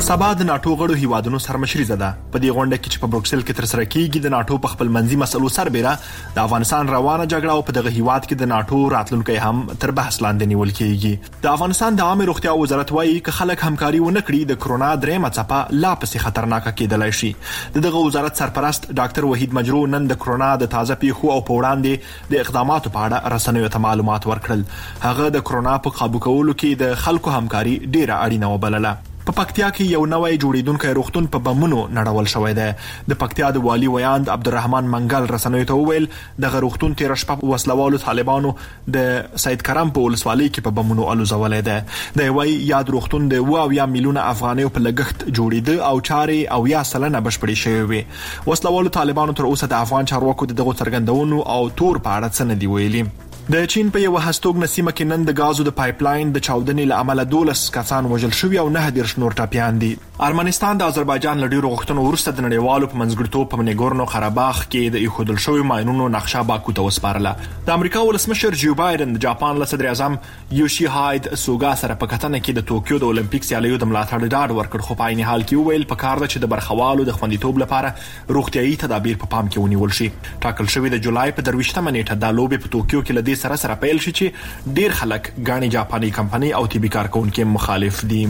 سبا د ناتو غړو هیوادونو سرمشري ده. په دې غونډه کې چې په بروکسل کې تر سره کیږي د ناتو په خپل منځي مسلو سربېره د افغانستان روانه جګړه او په دغه هیواد کې د ناتو راتلونکي هم تر بحث لاندې نیول کیږي. د افغانستان د عامه روغتیا وزارت وایي چې خلک همکاري ونه کړي د کرونا درېمه څپه لا پسې خطرناکه کېدلای شي. دغه وزارت سرپرست ډاکټر وحید مجرو نن د کرونا د تازه پیښو او په وړاندې د اقداماتو په اړه رسنیو ته معلومات ورکړل. هغه د کرونا په قابو کولو کې د خلکو همکاري ډیره اړینه وبلله. په پکتیا کې یو نوې جوړیدونکو روغتون په بمونو نړول شوې ده. د پکتیا د والی ویاند عبدالرحمن منګل رسنیو ته وویل د روغتون تیر شپه وسلوالو طالبانو د سید کرم په ولسوالۍ کې په بمونو الوزولې ده. د وی یاد روغتون د 2 میلیونه افغانیو په لګښت جوړیده او چارې او یا سلنه بشپړې شوې وي. وسلوالو طالبانو تر اوسه د افغان چارواکو دغه څرګندونو او تور په اړه څه نه دی ویلي. د چین په یو هستوګ نسیمه کې نن د غازو د پایپلاین د چاودنې له امله 12 کسان وژل شوي او 9 نور ټپیان دي. ارمنستان د آذربایجان له ډیرو غوښتنو وروسته د نړیوالو په منځګړیتوب په نګورنو قرهباغ کې د ایښودل شوی ماینونو نقشه باکو ته وسپارله. د امریکا ولسمشر جو بایدن د جاپان له صدر اعظم یوشي هاید سوګا سره په کتنه کې د ټوکیو د اولمپیک سیالیو د ملاتړ ډاډ ورکړ، خو په عین حال کې ویل په کار ده چې د برخوالو د خوندیتوب لپاره روغتيایي تدابیر په پام کې ونیول شي. ټاکل شوی د جولای په 23مه نیټه د لوبې په ټوکیو کې لدې سره پیل شي چې ډیر خلک غاڼي جاپاني کمپنۍ او طبي کارکونکو مخالف دي.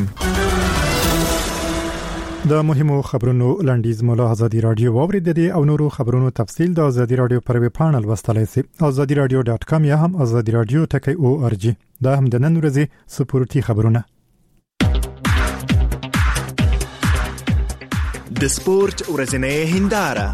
د مهمو خبرونو لاندیز مولا ازادي رادیو واورید دي او نورو خبرونو تفصیل د ازادي رادیو پر ویب پاڼل وستلای سي azadiradio.com یا هم azadiradio.org. دا هم د نن ورځې سپورتي خبرونه. د سپورت ورځنۍ هنداره.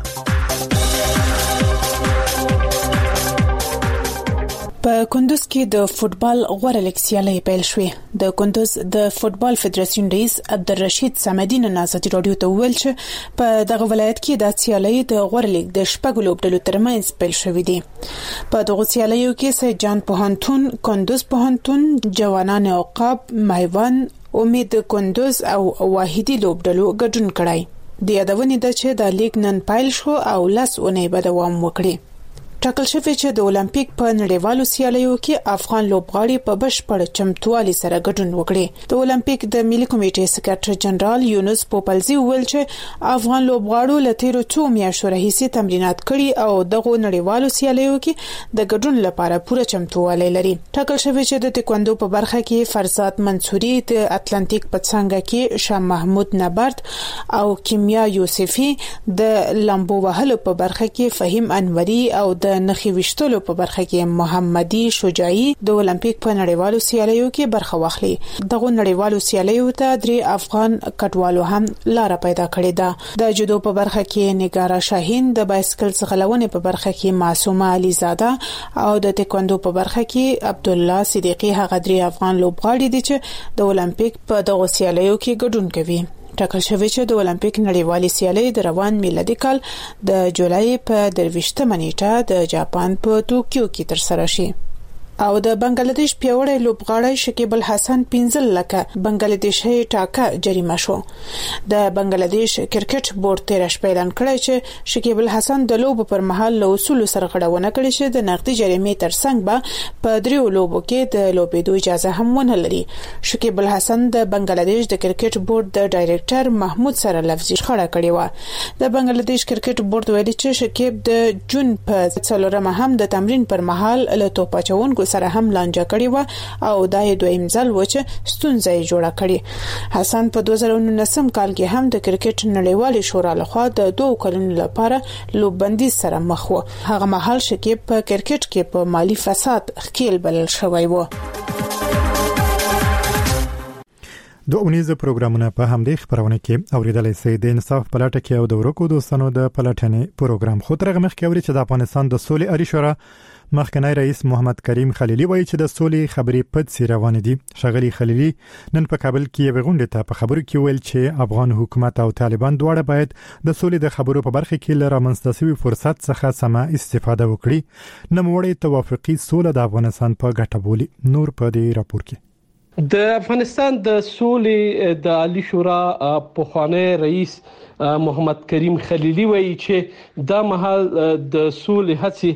په کندوز کې د فوتبال غوړه لیګ سیالي پیل شوې. د کندوز د فوتبال فدراسیون رئیس عبدالرشید صمدی نن ازادي رادیو ته ویل چې په دغه ولایت کې د سیالي د غوړه لیګ د شپږ لوبډلو ترمنځ پیل شوې دي. په دغه سیالیو کې سید جان پوهنتون، کندوز پوهنتون، جوانان عقاب، مایوان، امید کندوز او واحدی لوبډلو ګډون کړای. د یادونې ده چې د لیګ نن پیل شو او 10 اونۍ به دوام وکړي. ټاکل شوی چې د اولمپیک په نړیوالو سیالیو کې افغان لوبغاړي په بشپړ چمتووالي سره ګډون وکړي. د اولمپیک د ملي کمیټې سکرټر جنرال یونس پوپلزی ویل چې افغان لوبغاړو له تیرو 2 میاشتو راهیسې تمرینات کړي او دغه نړیوالو سیالیو کې د ګډون لپاره پوره چمتووالی لري. ټاکل شوی چې د تکواندو په برخه کې فرزاد منصوري، د اتلانتیک په څنګه کې شاه محمود نبرد او کیمیا یوسفی، د لامبو وهلو په برخه کې فهیم انوري او د نخي وشتلو په برخه کې محمدي شجاعي د اولمپیک په نړیوالو سیالیو کې برخه واخلي. دغه نړیوالو سیالیو ته 3 افغان کډوالو هم لار پیدا کړې ده. د جودو په برخه کې نگارا شاهین، د بایسکل ځغلونې په برخه کې معصومه علیزاده او د تکواندو په برخه کې عبد الله صدیقی هغه 3 افغان لوبغاړي دي چې د اولمپیک په دغه سیالیو کې ګډون کوي. ټاکل شوی چې د اولمپیک نړیوالې سیالۍ د روان میلادي کال د جولای په 23مه نیټه د جاپان په ټوکیو کې ترسره شي. او د بنگلاديش پیوړی لوبغاړی شکیب الحسن 15 لک بنگلاديشي ټاکه جریمه شو. د بنگلاديش کرکټ بورډ تیر شپه اعلان کړی چې شکیب الحسن د لوب پر مهال له اصول سره غړونه کړې چې د نقدي جریمې ترڅنګ به په 3 لوبو کې د لوبېدو اجازه هم ونه لري. شکیب الحسن د بنگلاديش د کرکټ بورډ د ډایریکټر محمود سره لفظي شخړه کړې و. د بنگلاديش کرکټ بورډ ویلي چې شکیب د جون په 4مه هم د تمرین پر مهال له توپاچونکو سره هم لانجه کړې و او دا یې دویم ځل و چې ستونزه یې جوړه کړې. حسن په 2019 کال کې هم د کرکټ نړیوالې شورا لخوا د 2 کلونو لپاره لوببندي سره مخ و. هغه مهال شکیب په کرکټ کې په مالی فساد ښکیل بلل شوی و. د اونیزه پروګرامونه په همدې خبرونه کې اوریدلای شئ. د انصاف پلاټه کې او د ورکو دوستانو د پلاټنې پروګرام خو ترغه مخ کې اوري چې د افغانستان د سولې اړي شورا مخکنی رئیس محمد کریم خلیلی وایي چې د سولې خبرې پد سي روان دي. شغلی خلیلی نن په کابل کې یو غونډه ته په خبرو کې ویل چې افغان حکومت او طالبان دواړه باید د سولې د خبرو په برخه کې لاره منستسوي فرصت څخه سمه استفاده وکړي. نوموړی توافقي سوله د افغانستان په ګټه بولي. نور په دې راپور کې د افغانستان د سولې د عالی شورا پخوانی رئیس محمد کریم خلیلی وایي چې دا مهال د سولې هڅې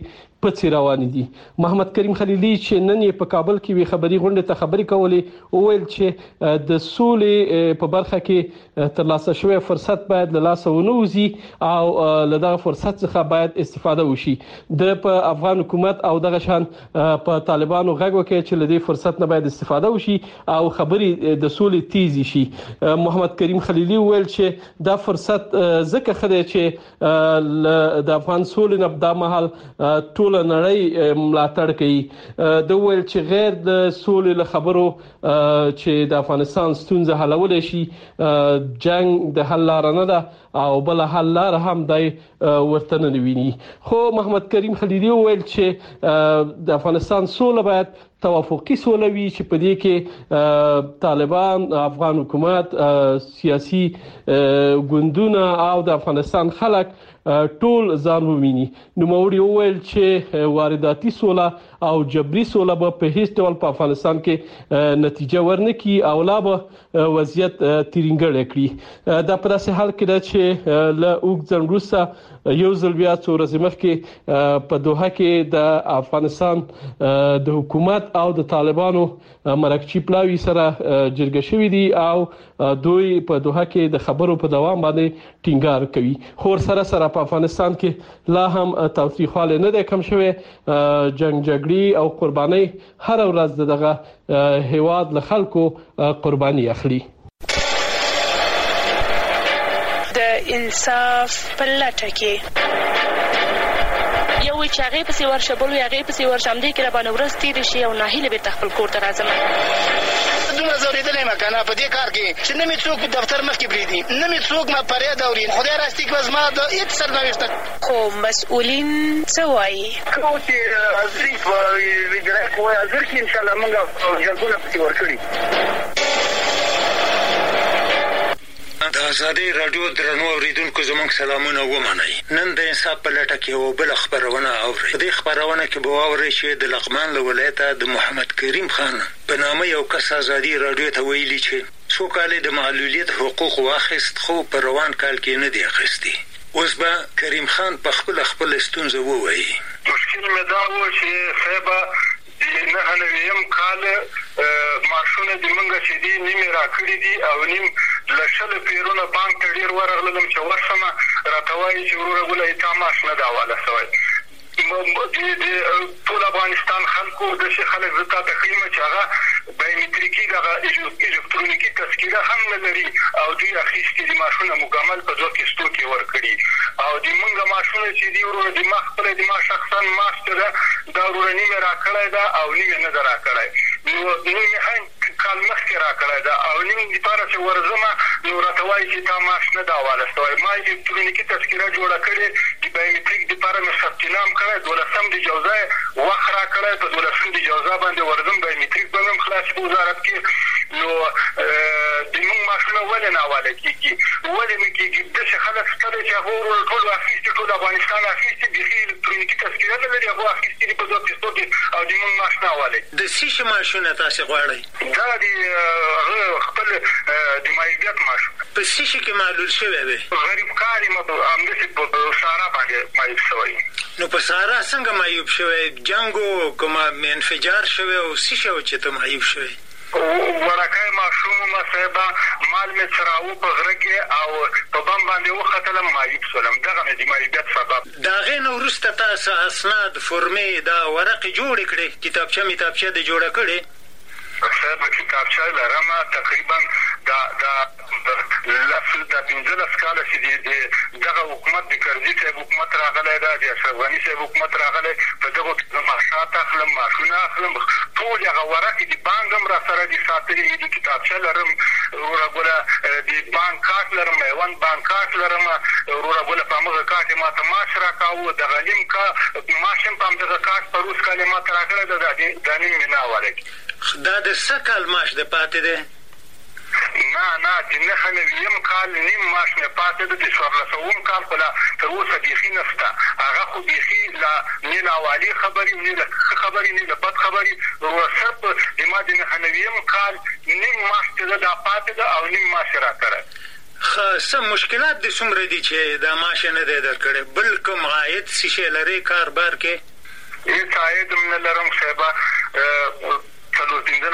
پڅې روان دي. محمد کریم خلیلی چې نن یې په کابل کې وی خبري غونډه ته خبري کولې او ویل چې د سولې په برخه کې ترلاسه شوی فرصت باید له لاسه ونوځي او له دغه فرصت څخه باید استفاده وشي. د په افغان حکومت او دغه شان په طالبانو غږ وکړي چې له دې فرصت نه باید استفاده وشي او خبري د سولې تیزی شي. محمد کریم خلیلی ویل چې دا فرصت ځکه خدای چې د افغان سولې نه د محل ټول نړۍ ملاتړ کوي. د ویل چې غیر د سولې له خبرو چې د افغانستان ستونزه حلول شي جنگ د حل لار نه ده او بل حل لار هم دی ورته نه ویني. خو محمد کریم خلیلی ویل چې د افغانستان سوله باید توافقي سوله وي چې په دې کې طالبان، افغان حکومت، سیاسي ګوندونه او د افغانستان خلک ټول ځان وویني. نو موري وویل چې وارداتي سوله او جبري سوله به په هیڅ ډول په افغانستان کې نتیجه ورنکي او لا به وضعیت تیرینګړی کړي. دا په داسې حال کې ده چې له اوږد ځنډ وروسته یو ځل بیا څو ورځې مخکې په دوحه کې د افغانستان د حکومت او د طالبانو مرکچی پلاوی سره جرګه شوې دي او دوی په دوحه کې د خبرو په دوام باندې ټینګار کوي. خو سره په افغانستان کې لا هم تاوتریخواله نه ده کم شوی. جنگ جګړې او قرباني هر ورځ دغه هیواد له خلکو قرباني اخلي. د انصاف په لټه کې یو چې هغه په سیور شبول هغه په سیور شمدې کې را باندې ورستې دي شي او ناهیله به تخپل کور ته راځم. دونه زوریدلې مکانه په دې کار کې چې نه می څوک دفتر مخ کې بریدي، نه می څوک ما پرې دوري. خدای راستي کې زما د هیڅ سرنوشت خو مسؤلین څه وایي؟ خو چې ازري په ویډرک وای ازر کې ان شاء الله موږ جلګونه پکې ورکړي. د آزادۍ راډیو درنو اوریدونکو زموږ سلامونه ومنئ. نن د انصاف په لټه کې یوه بله خپرونه اورئ. په دې خپرونه کې به واورئ چې د لغمان له ولایته د محمد کریم خان په نامه یو کس آزادۍ راډیو ته ویلي چې څو کاله د معلولیت حقوق واخیست خو په روان کال کې نه دی اخیستی. اوس به کریم خان په خپل ستونزه ووایي. مشکل مې دا و چې صاحبه نه هنویم کال ماشونه د منګه چې دي نیمه راکړي دي او نیم لشل پیرونه بانک ته ډیر ورغلم چې ورسمه راته وایي چې وروره ګوله تا ماش نه دا واله سوی. د ټول افغانستان خلکو داسې خلک زه تا ته ښیم چې هغه بایومټریکي دغه الکترونیکي تذکیره هم نه لري او دوی اخیستي دي ماشونه مکمل په 2 کیستو کې ورکړي او د منګه ماشونه چې دي وروره د ما خپله د ما شخصا ماسته ده دا وروره نیمه راکړی ده او نیمه نه ده راکړی. نو نیمه هم کال مخکې راکړی ده او نیم دپاره چې ورځمه نو راته وایي چې تا ماش نه ده حواله سوی. ما الکترونیکي تذکیره جوړه کړې د بایومټریک دپاره مې ثبت نام کړی 12 د جوزا وخت راکړی په 12 د جوزا باندې ورځم بایومټریک به مې خلاص په وزارت کې. نو د موږ ماشونه ولې نه حواله کېږي؟ ولې نه کېږي؟ داسې خلک شته دی چې هغه ټول اخیستي ټول افغانستان اخیستي بیخي الکترونیکي تذکیره نه لري هغه اخیستي دي په 2 کیستو کې او د موږ ماش نه حواله د څه شي ماشونه تاسې غواړئ؟ دا د هغه خپل د مایبیت ماشون په څه شي کې معلول شوی وی؟ غریب کار یم همداسې په سارا باندې مایب شوی. نو په سارا څنګه معیوب شوی؟ جنګ کومه انفجار شوی او څه شی و چې ته معیوب شوی؟ ورکای ماشوم ما صاحبه مال مې څراو په غره کې او په بم باندې وختلم معیوب شولم. دغه مې د معیوبیت سبب. د هغې نه وروسته تاسو اسناد فورمې دا ورقې جوړې کړې کتابچه دې جوړه کړې؟ صاحب کتابچه لرم تقریبا د 15 کاله چې دغه حکومت د کرزي صاحب حکومت راغلی ده د اشرف غني صاحب حکومت راغلی په دغو معاشات اخلم ماشونه اخلم ټول هغه ورقې د بانک هم را سره دي ساتلي مې د کتابچه لرم وروره ګوله د بانک کارت لرم میوند بانک کارت لرم وروره ګوله په همغه کارت یې ما ته معاش راکاوه دغه نیم معاش هم په همدغه کارت په روز کال یې ما ته راکړی ده دا نیم مې نه حواله کړي. دا د څه کال معاش د پاتې دی؟ نه د 9 کال نیم معاش مې پاتې ده. د 14 کال خو لا تر اوسه بیخي نشته. هغه خو بیخي نه له حوالې خبرې نه له ښه خبرې نه له بد خبرې صرف د ما د 9 کال نیم معاش چې ده دا پاتې ده او نیم معاش یې راکړی. څه مشکلات دې څومره دي چې دا معاش یې نه دی درکړی؟ بل کوم عاید څه شی لرې کاربار کې؟ هیڅ عاید نه لرم صاحب